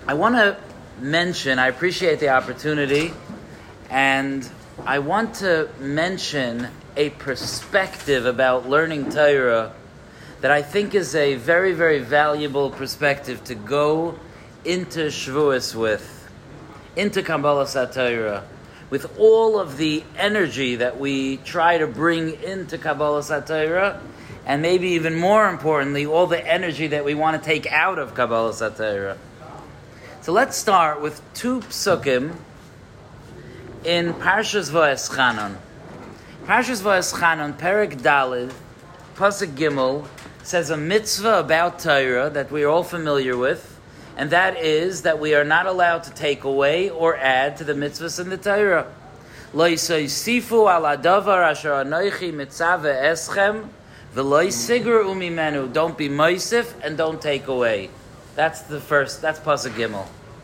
I want to mention, I appreciate the opportunity, and I want to mention a perspective about learning Torah that I think is a very, very valuable perspective to go into Shavuos with, into Kabbalas HaTorah, with all of the energy that we try to bring into Kabbalas HaTorah, and maybe even more importantly, all the energy that we want to take out of Kabbalas HaTorah. So let's start with two psukim in Parshas Va'eschanan. Parshas Va'eschanan, Perek Daled, Pasuk Gimel, says a mitzvah about Torah that we are all familiar with, and that is that we are not allowed to take away or add to the mitzvahs in the Torah. Lo yisosifu al hadavar asher anochi mitzaveh eschem v'lo yisigru umimenu. Don't be moisif and don't take away. That's the first. That's Pasuk Gimel.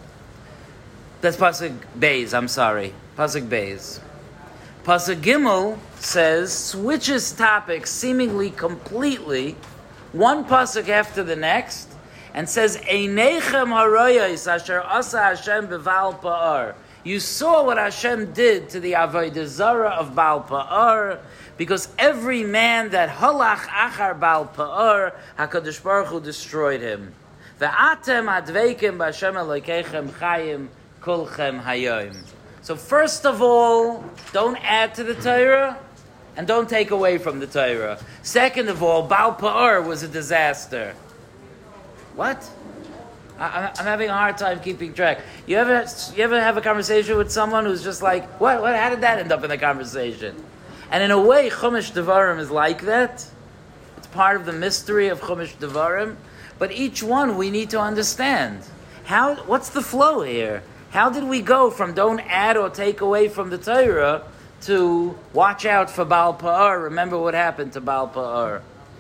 That's Pasuk Beis. I'm sorry, Pasuk Beis. Pasuk Gimel says, switches topics seemingly completely, one pasuk after the next, and says, Einechem haroyos asher asa Hashem beval pa'ar. You saw what Hashem did to the Avodah Zarah of Baal Pa'ar, because every man that halach achar Baal Pa'ar, HaKadosh Baruch Hu destroyed him. Ve'atem adveikim b'Hashem Elokeichem chayim kulchem hayom. So first of all, don't add to the Torah, and don't take away from the Torah. Second of all, Baal Pa'ar was a disaster. What? I'm having a hard time keeping track. You ever have a conversation with someone who's just like, what? How did that end up in the conversation? And in a way, Chumash Devarim is like that. It's part of the mystery of Chumash Devarim. But each one we need to understand. What's the flow here? How did we go from don't add or take away from the Torah to watch out for Baal Pa'ar? Remember what happened to Baal Pa'ar.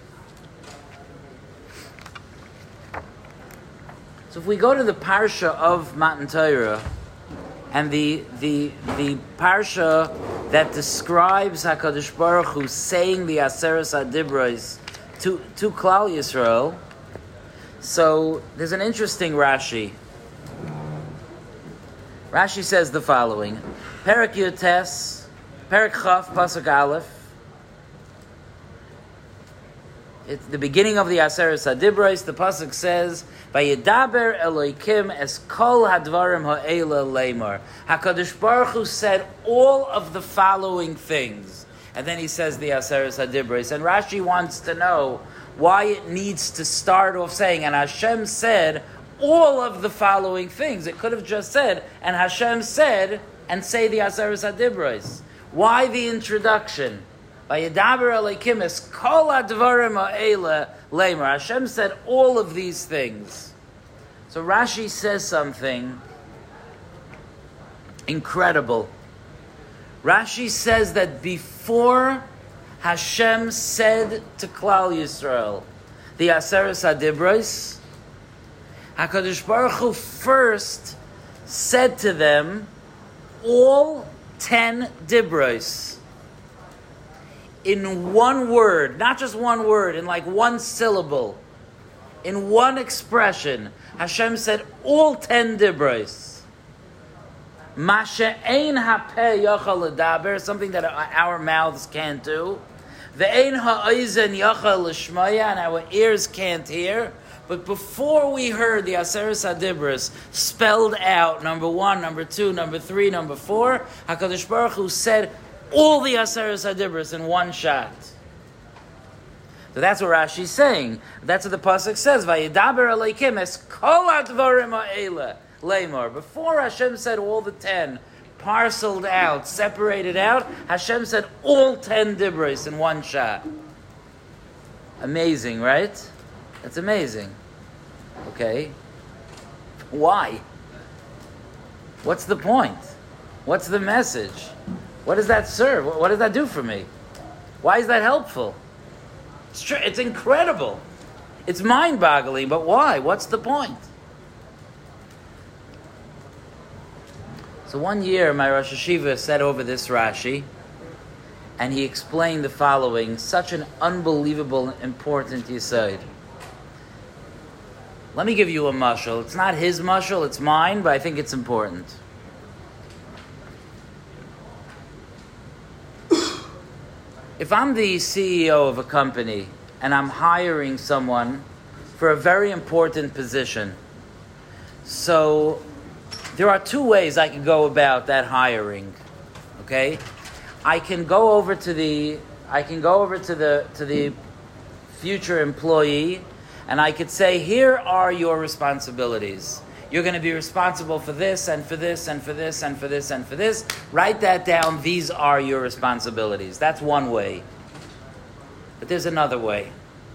So if we go to the parsha of Matan Torah, and the parsha that describes HaKadosh Baruch Hu saying the Aseres HaDibros to Klal Yisrael, so there's an interesting Rashi. Rashi says the following: Perek Yotes, Perek Chaf, Pasuk Aleph. It's the beginning of the Aseres HaDibros. The pasuk says, "Vayedaber Elokim es kol hadvarim ha'ela leimar." Hakadosh Baruch Hu said all of the following things, and then he says the Aseres HaDibros. And Rashi wants to know why it needs to start off saying, "And Hashem said all of the following things." It could have just said, "And Hashem said," and say the Aseres HaDibros. Why the introduction? Vayedaber Elokim es kol hadvarim ha'ela leimar. Hashem said all of these things. So Rashi says something incredible. Rashi says that before Hashem said to Klal Yisrael the Aseres HaDibros, HaKadosh Baruch Hu first said to them all 10 Dibros. In one word, not just one word, in like one syllable, in one expression, Hashem said all 10 Dibros. Masha'ein hapeh yachal ledaber, something that our mouths can't do. Ve'ein ha'oizen yachal l'shmaya, and our ears can't hear. But before we heard the Aseres HaDibros spelled out, number 1, number 2, number 3, number 4, HaKadosh Baruch Hu said all the Aseres HaDibros in one shot. So that's what Rashi's saying. That's what the pasuk says. Vayedaber Elokim es kol hadvarim ha'ela leimar. Before Hashem said all the 10, parceled out, separated out, Hashem said all 10 Dibros in one shot. Amazing, right? That's amazing. Okay. Why? What's the point? What's the message? What does that serve? What does that do for me? Why is that helpful? It's incredible. It's mind-boggling, but why? What's the point? So one year, my Rosh Hashiva said over this Rashi, and he explained the following, such an unbelievable, important yesod. Let me give you a mashal. It's not his mashal, it's mine, but I think it's important. If I'm the CEO of a company and I'm hiring someone for a very important position, so there are two ways I can go about that hiring. Okay, I can go over to the future employee, and I could say, here are your responsibilities. You're going to be responsible for this and for this and for this and for this and for this. Write that down. These are your responsibilities. That's one way. But there's another way.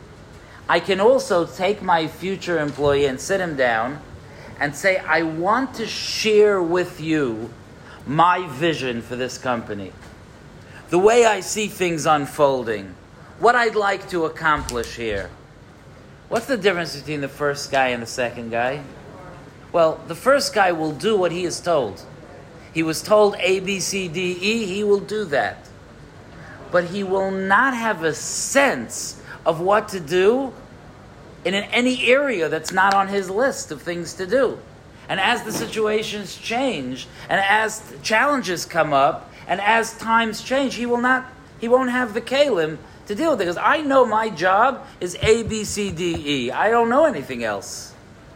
I can also take my future employee and sit him down and say, I want to share with you my vision for this company. The way I see things unfolding. What I'd like to accomplish here. What's the difference between the first guy and the second guy? Well, the first guy will do what he is told. He was told A, B, C, D, E, he will do that. But he will not have a sense of what to do in any area that's not on his list of things to do. And as the situations change, and as challenges come up, and as times change, he won't have the kalim to deal with it. Because I know my job is A, B, C, D, E. I don't know anything else.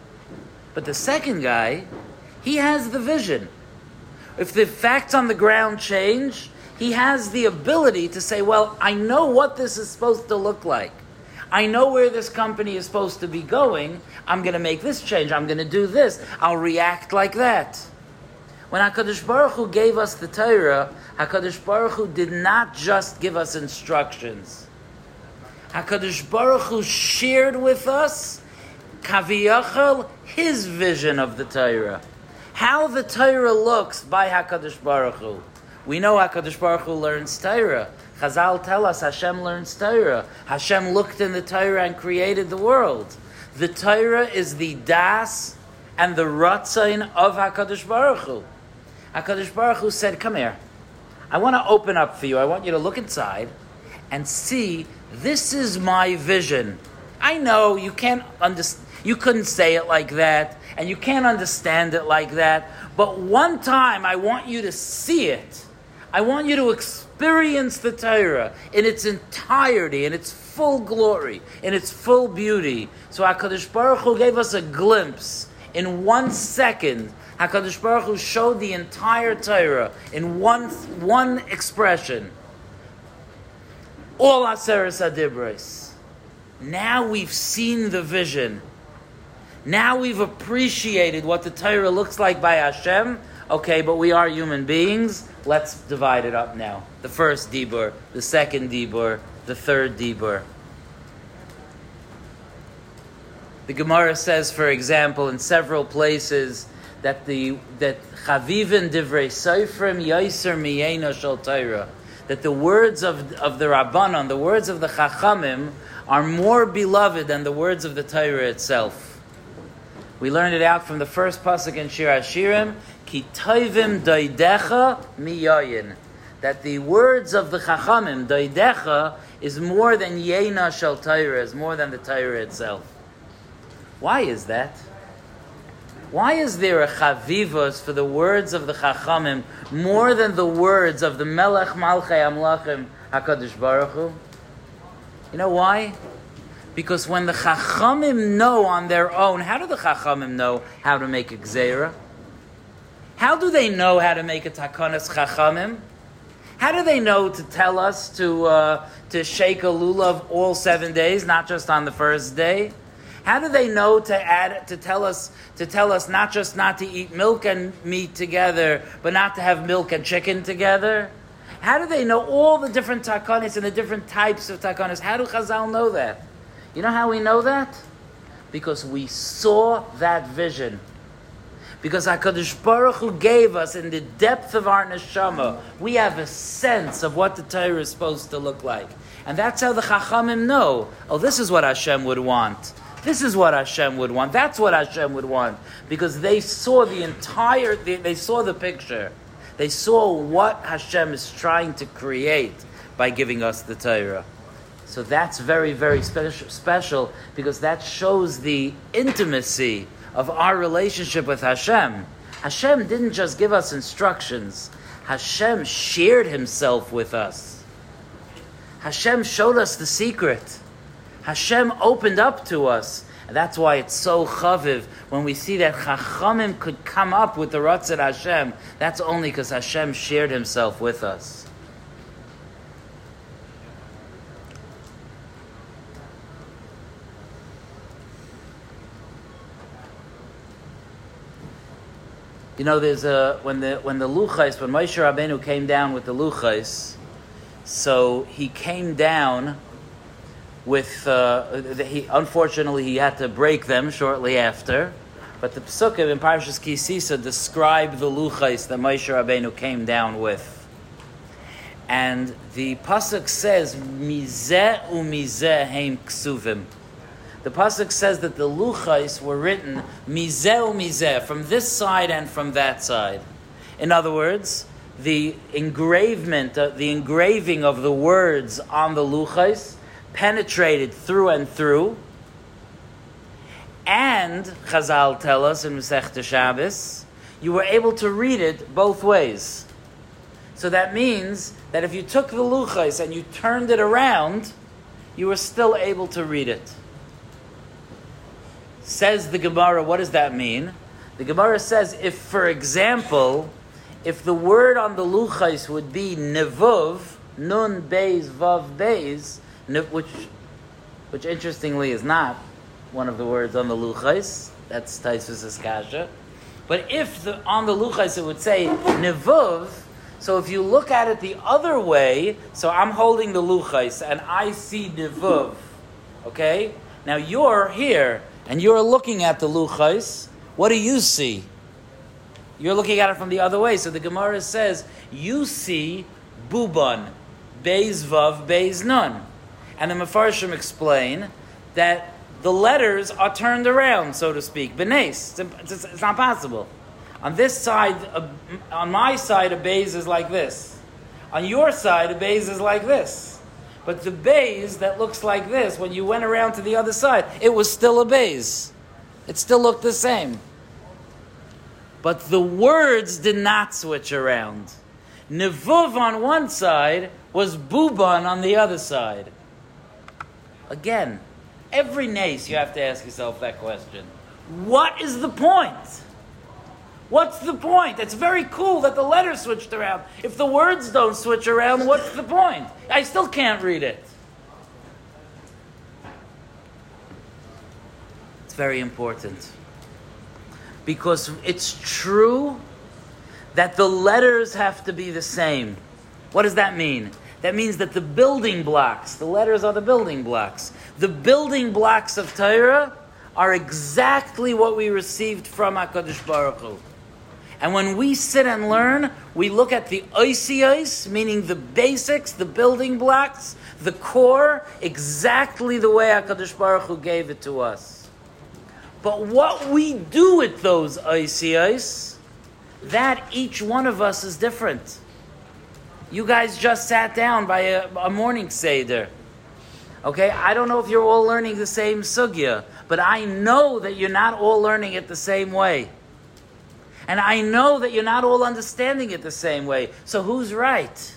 But the second guy, he has the vision. If the facts on the ground change, he has the ability to say, well, I know what this is supposed to look like. I know where this company is supposed to be going. I'm going to make this change. I'm going to do this. I'll react like that. When HaKadosh Baruch Hu gave us the Torah, HaKadosh Baruch Hu did not just give us instructions. HaKadosh Baruch Hu shared with us, Kaviyachal, his vision of the Torah. How the Torah looks by HaKadosh Baruch Hu. We know HaKadosh Baruch Hu learns Torah. Chazal tell us Hashem learns Torah. Hashem looked in the Torah and created the world. The Torah is the das and the ratzain of HaKadosh Baruch Hu. HaKadosh Baruch Hu said, come here. I want to open up for you. I want you to look inside and see, this is my vision. I know you couldn't say it like that, and you can't understand it like that, but one time I want you to see it. I want you to experience the Torah in its entirety, in its full glory, in its full beauty. So HaKadosh Baruch Hu gave us a glimpse. In 1 second, HaKadosh Baruch Hu showed the entire Torah in one expression. All Aseres HaDibros. Now we've seen the vision. Now we've appreciated what the Torah looks like by Hashem. Okay, but we are human beings. Let's divide it up now. The first dibur, the second dibur, the third dibur. The Gemara says, for example, in several places that chavivin divrei soifrim yoser miyena shel Torah, that the words of the Rabbanon, the words of the Chachamim, are more beloved than the words of the Torah itself. We learned it out from the first pasuk in Shir Hashirim, Ki toivim doidecha miyayin, that the words of the Chachamim, doidecha, is more than yena shel Torah, is more than the Torah itself. Why is that? Why is there a chavivos for the words of the Chachamim more than the words of the Melech Malchei Amlachim HaKadosh Baruch Hu? You know why? Because when the Chachamim know on their own, how do the Chachamim know how to make a Gzeira? How do they know how to make a Takonas Chachamim? How do they know to tell us to shake a lulav all 7 days, not just on the first day? How do they know to tell us not just not to eat milk and meat together, but not to have milk and chicken together? How do they know all the different takanis and the different types of takanis? How do Chazal know that? You know how we know that? Because we saw that vision. Because HaKadosh Baruch Hu gave us in the depth of our neshama, we have a sense of what the Torah is supposed to look like. And that's how the Chachamim know. Oh, this is what Hashem would want. This is what Hashem would want. That's what Hashem would want. Because they saw they saw the picture. They saw what Hashem is trying to create by giving us the Torah. So that's very, very special because that shows the intimacy of our relationship with Hashem. Hashem didn't just give us instructions. Hashem shared himself with us. Hashem showed us the secret. Hashem opened up to us. And that's why it's so chaviv when we see that Chachamim could come up with the Ratzat Hashem. That's only because Hashem shared himself with us. You know, there's when the Luchais, when Moshe Rabbeinu came down with the Luchais, so he came down with unfortunately he had to break them shortly after, but the Psukim in Parshas Ki Sisa describe the Luchais that Moshe Rabbeinu came down with, and the pasuk says Mizeh u'Mizeh heim ksuvim. The pasuk says that the luchais were written mizeh u'mizeh, from this side and from that side. In other words, the engraving of the words on the luchais penetrated through and through. And Chazal tell us in Masechta Shabbos, you were able to read it both ways. So that means that if you took the luchais and you turned it around, you were still able to read it. Says the Gemara, what does that mean? The Gemara says, if, for example, if the word on the luchais would be nevuv, nun beis vav beis, which interestingly is not one of the words on the luchais, that's Taisus Eskasha. But if on the luchais it would say nevuv, so if you look at it the other way, so I'm holding the luchais and I see nevuv, okay? Now you're here, and you're looking at the luchais, what do you see? You're looking at it from the other way. So the Gemara says, you see buban, beis vav, beis nun. And the Mefarshim explain that the letters are turned around, so to speak. Benes, it's not possible. On this side, on my side, a beis is like this. On your side, a beis is like this. But the beis that looks like this, when you went around to the other side, it was still a beis. It still looked the same. But the words did not switch around. Nevuv on one side was buban on the other side. Again, every nace you have to ask yourself that question. What is the point? What's the point? It's very cool that the letters switched around. If the words don't switch around, what's the point? I still can't read it. It's very important. Because it's true that the letters have to be the same. What does that mean? That means that the building blocks, the letters are the building blocks. The building blocks of Torah are exactly what we received from HaKadosh Baruch Hu. And when we sit and learn, we look at the oisiyos, meaning the basics, the building blocks, the core, exactly the way HaKadosh Baruch Hu gave it to us. But what we do with those oisiyos, that each one of us is different. You guys just sat down by a morning seder. Okay, I don't know if you're all learning the same sugya, but I know that you're not all learning it the same way. And I know that you're not all understanding it the same way. So who's right?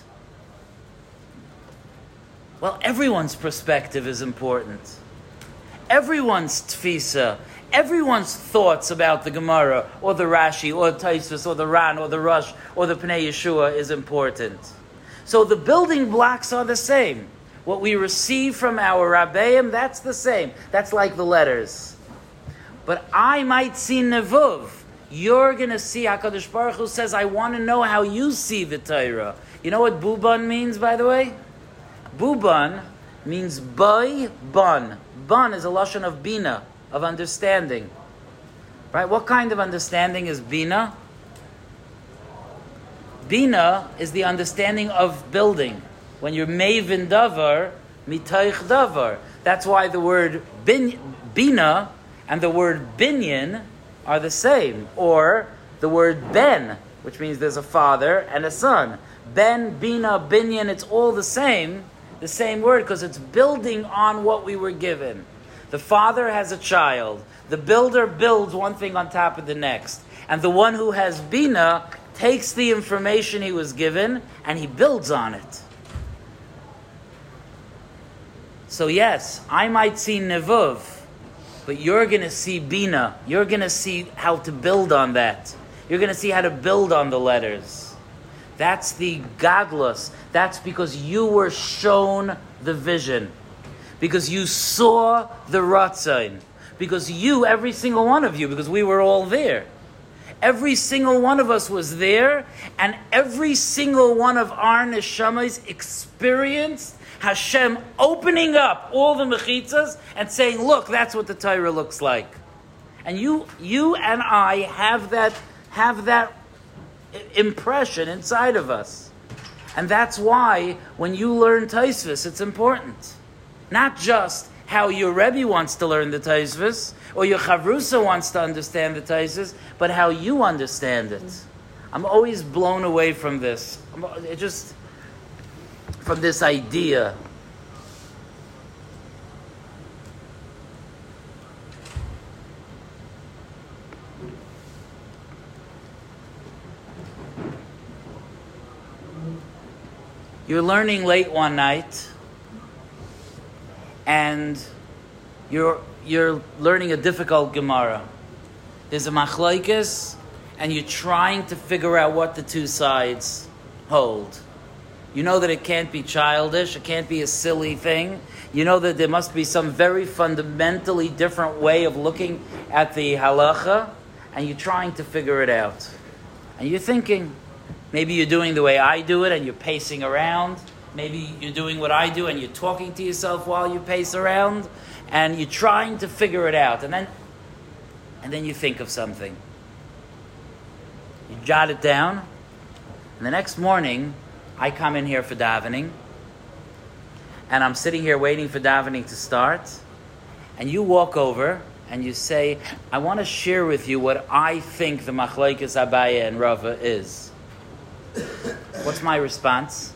Well, everyone's perspective is important. Everyone's tfisa, everyone's thoughts about the Gemara, or the Rashi, or the Taisvus, or the Ran, or the Rush, or the Pnei Yeshua is important. So the building blocks are the same. What we receive from our Rabbeim, that's the same. That's like the letters. But I might see Nevuv. You're going to see, HaKadosh Baruch Hu says, I want to know how you see the Torah. You know what Buban means, by the way? Buban means Bai Ban. Ban is a lashon of Bina, of understanding. Right? What kind of understanding is Bina? Bina is the understanding of building. When you're Mevin Davar, Mitaych Davar. That's why the word Bina and the word Binyan are the same. Or the word Ben, which means there's a father and a son. Ben, Bina, Binyan, it's all the same the same word because it's building on what we were given. The father has a child. The builder builds one thing on top of the next. And the one who has Bina takes the information he was given and he builds on it. So yes, I might see Nevuv, but you're going to see Bina. You're going to see how to build on that. You're going to see how to build on the letters. That's the Gadlus. That's because you were shown the vision. Because you saw the Ratzain. Because you, every single one of you, because we were all there. Every single one of us was there, and every single one of our neshamas experienced Hashem opening up all the mechitzas and saying, look, that's what the Torah looks like. And you and I have that impression inside of us. And that's why when you learn Taisvis, it's important. Not just how your Rebbe wants to learn the Taisvis, or your Chavrusa wants to understand the Taisvis, but how you understand it. I'm always blown away from this. From this idea. You're learning late one night, and you're learning a difficult Gemara. There's a machlokes, and you're trying to figure out what the two sides hold. You know that it can't be childish, it can't be a silly thing. You know that there must be some very fundamentally different way of looking at the halacha, and you're trying to figure it out. And you're thinking, maybe you're doing the way I do it and you're pacing around. Maybe you're doing what I do and you're talking to yourself while you pace around, and you're trying to figure it out. And then you think of something. You jot it down, and the next morning, I come in here for davening, and I'm sitting here waiting for davening to start, and you walk over and you say, I want to share with you what I think the machlokes Abaye and Rava is. What's my response?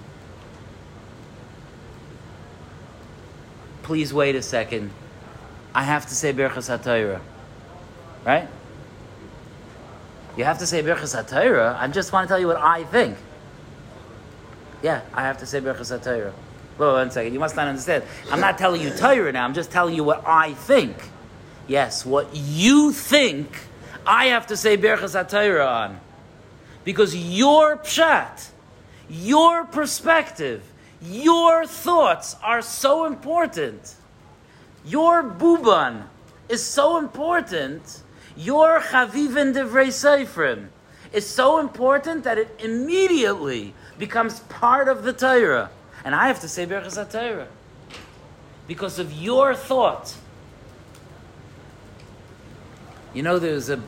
Please wait a second. I have to say Birchas HaTorah. Right? You have to say Birchas HaTorah. I just want to tell you what I think. Yeah, I have to say Birchas HaTorah. Whoa, 1 second. You must not understand. I'm not telling you Torah now. I'm just telling you what I think. Yes, what you think, I have to say Birchas HaTorah on. Because your pshat, your perspective, your thoughts are so important. Your buban is so important. Your chavivin divrei seifrim is so important that it immediately becomes part of the Torah. And I have to say Birchas HaTorah because of your thought. You know, the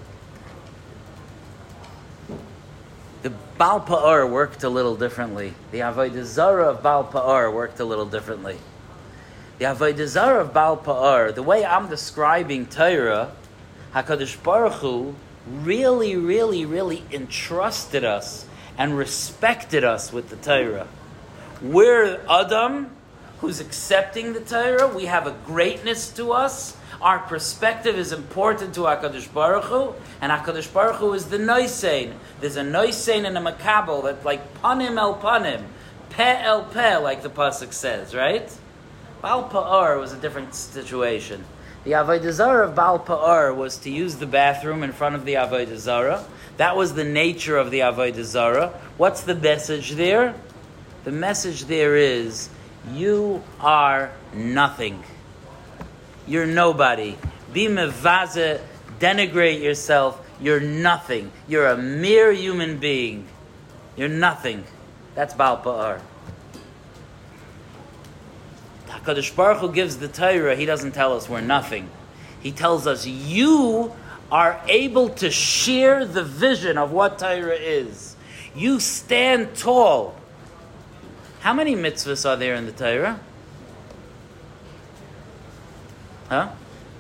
Baal Pa'ar worked a little differently. The Avodah Zarah of Baal Pa'ar worked a little differently. The Avodah Zarah of Baal Pa'ar, the way I'm describing Torah, HaKadosh Baruch Hu really, really, really entrusted us and respected us with the Torah. We're Adam, who's accepting the Torah. We have a greatness to us. Our perspective is important to HaKadosh Baruch Hu, and HaKadosh Baruch Hu is the Noisein. There's a Noisein and a Makabel that's like Panim el Panim, Peh el Peh, like the Pasuk says, right? Baal Pa'ar was a different situation. The Avodah Zarah of Baal Pa'ar was to use the bathroom in front of the Avodah Zarah. That was the nature of the Avodah Zarah. What's the message there? The message there is, you are nothing. You're nobody. Be mevaze, denigrate yourself. You're nothing. You're a mere human being. You're nothing. That's Baal Pa'ar. HaKadosh Baruch Hu gives the Torah. He doesn't tell us we're nothing. He tells us you are able to share the vision of what Torah is. You stand tall. How many mitzvahs are there in the Torah? Huh?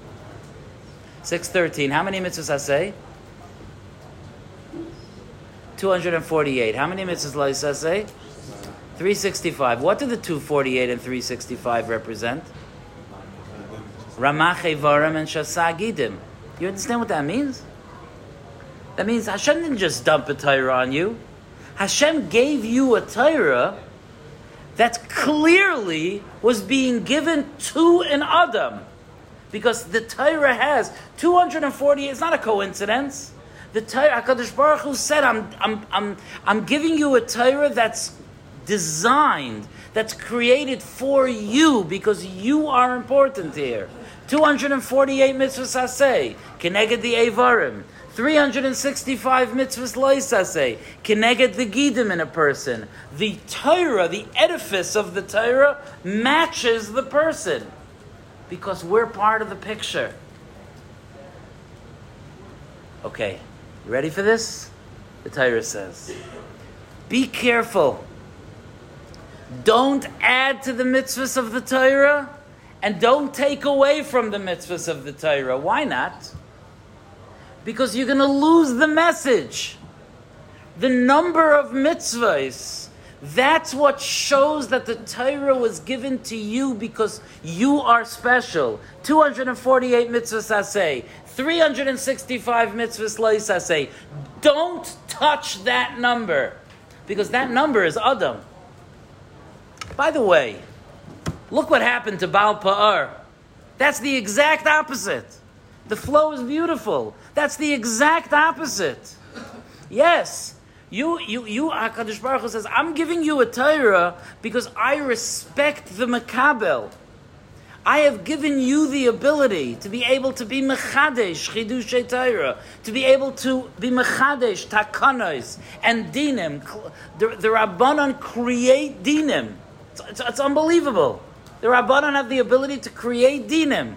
613. How many mitzvahs I say? 248. How many mitzvahs I say? 365. What do the 248 and 365 represent? Ramach Evarim and Shasa Gidim. You understand what that means? That means Hashem didn't just dump a Torah on you. Hashem gave you a Torah that clearly was being given to an Adam. Because the Torah has 240, it's not a coincidence. The Torah, HaKadosh Baruch Hu said, I'm giving you a Torah that's designed, that's created for you, because you are important here. 248 mitzvahs aseh, keneged the Eivarim. 365 mitzvahs loisaseh, keneged the Gidim in a person. The Torah, the edifice of the Torah, matches the person. Because we're part of the picture. Okay, you ready for this? The Torah says, be careful. Don't add to the mitzvahs of the Torah, and don't take away from the mitzvahs of the Torah. Why not? Because you're going to lose the message. The number of mitzvahs, that's what shows that the Torah was given to you because you are special. 248 mitzvahs aseh, 365 mitzvahs lois aseh. Don't touch that number, because that number is Adam. By the way, look what happened to Baal Pa'ar. That's the exact opposite. The flow is beautiful. That's the exact opposite. Yes. You, HaKadosh Baruch Hu says, I'm giving you a Torah because I respect the Makabel. I have given you the ability to be able to be Mechadesh, Chidushay Torah, to be able to be Mechadesh, Takanos, and Dinim. The Rabbanan create Dinim. It's unbelievable. The Rabbanan have the ability to create Dinim.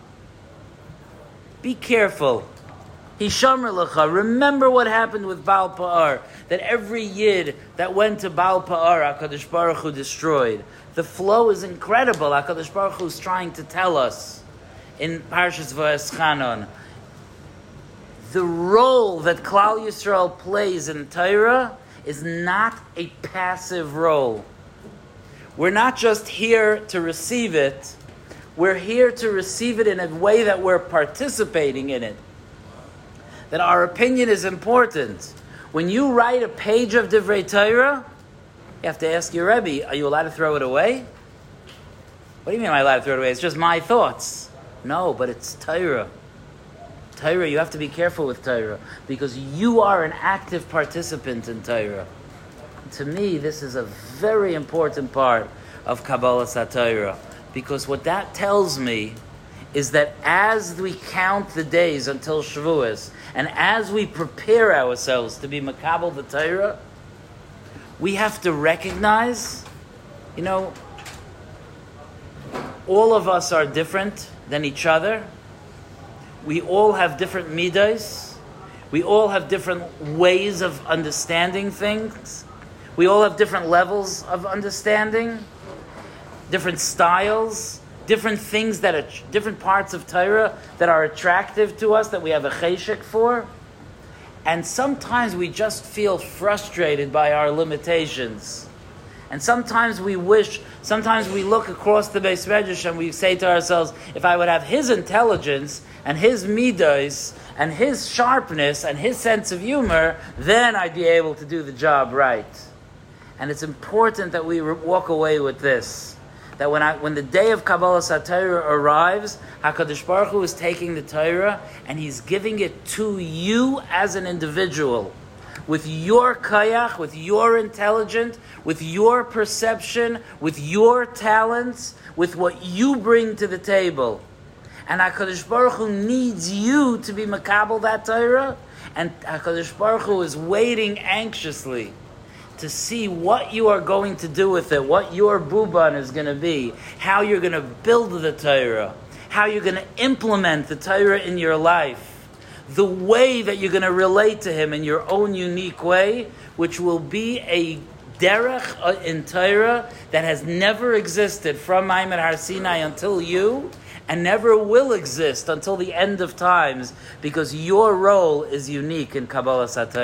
Be careful. Hishamar Lecha. Remember what happened with Baal Pa'ar. That every Yid that went to Baal Pa'ar, HaKadosh Baruch Hu destroyed. The flow is incredible. HaKadosh Baruch Hu is trying to tell us in Parshas Va'eschanon. The role that Klal Yisrael plays in Torah is not a passive role. We're not just here to receive it. We're here to receive it in a way that we're participating in it. That our opinion is important. When you write a page of Divrei Torah, you have to ask your Rebbe, are you allowed to throw it away? What do you mean am I allowed to throw it away? It's just my thoughts. No, but it's Torah. Torah, you have to be careful with Torah, because you are an active participant in Torah. To me, this is a very important part of Kabbalas HaTorah, because what that tells me is that as we count the days until Shavuos, and as we prepare ourselves to be Makabel the Torah, we have to recognize, all of us are different than each other. We all have different midas. We all have different ways of understanding things. We all have different levels of understanding, different styles, different things that are different parts of Torah that are attractive to us, that we have a cheshek for. And sometimes we just feel frustrated by our limitations. And sometimes we look across the Beis Medrash and we say to ourselves, if I would have his intelligence and his midos and his sharpness and his sense of humor, then I'd be able to do the job right. And it's important that we walk away with this. That when the day of Kabbalas HaTorah arrives, HaKadosh Baruch Hu is taking the Torah and He's giving it to you as an individual. With your kayach, with your intelligence, with your perception, with your talents, with what you bring to the table. And HaKadosh Baruch Hu needs you to be makabel that Torah, and HaKadosh Baruch Hu is waiting anxiously to see what you are going to do with it, what your buban is going to be, how you're going to build the Torah, how you're going to implement the Torah in your life, the way that you're going to relate to Him in your own unique way, which will be a derech in Torah that has never existed from Maimon Har Sinai until you, and never will exist until the end of times, because your role is unique in Kabbalas HaTorah.